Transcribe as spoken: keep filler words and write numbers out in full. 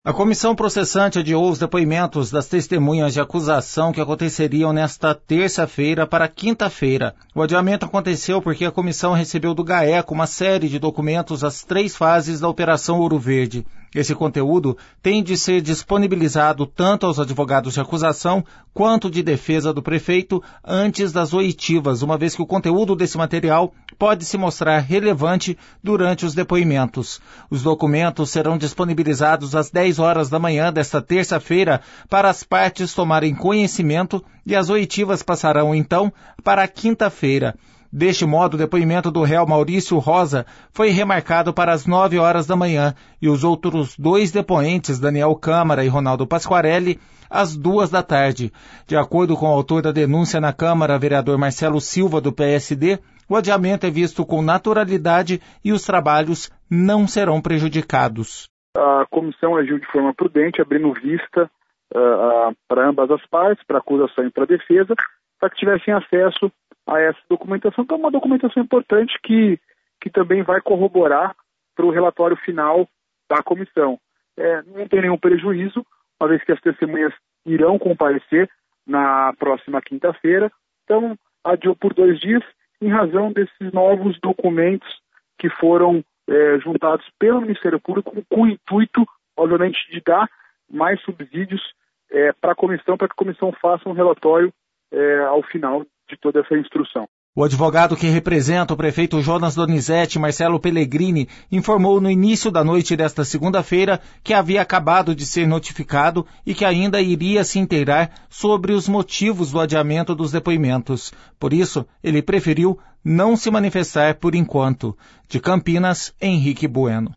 A comissão processante adiou os depoimentos das testemunhas de acusação que aconteceriam nesta terça-feira para quinta-feira. O adiamento aconteceu porque a comissão recebeu do GAECO uma série de documentos às três fases da Operação Ouro Verde. Esse conteúdo tem de ser disponibilizado tanto aos advogados de acusação quanto de defesa do prefeito antes das oitivas, uma vez que o conteúdo desse material pode se mostrar relevante durante os depoimentos. Os documentos serão disponibilizados às dez horas da manhã desta terça-feira para as partes tomarem conhecimento e as oitivas passarão, então, para a quinta-feira. Deste modo, o depoimento do réu Maurício Rosa foi remarcado para as nove horas da manhã e os outros dois depoentes, Daniel Câmara e Ronaldo Pasquarelli, às duas da tarde. De acordo com o autor da denúncia na Câmara, vereador Marcelo Silva, do P S D, o adiamento é visto com naturalidade e os trabalhos não serão prejudicados. A comissão agiu de forma prudente, abrindo vista uh, uh, para ambas as partes, para a acusação e para a defesa, para que tivessem acesso a essa documentação, que é uma documentação importante que, que também vai corroborar para o relatório final da comissão. É, não tem nenhum prejuízo, uma vez que as testemunhas irão comparecer na próxima quinta-feira, então adiou por dois dias em razão desses novos documentos que foram é, juntados pelo Ministério Público com o intuito, obviamente, de dar mais subsídios é, para a comissão, para que a comissão faça um relatório é, ao final de toda essa instrução. O advogado que representa o prefeito Jonas Donizete, Marcelo Pellegrini, informou no início da noite desta segunda-feira que havia acabado de ser notificado e que ainda iria se inteirar sobre os motivos do adiamento dos depoimentos. Por isso, ele preferiu não se manifestar por enquanto. De Campinas, Henrique Bueno.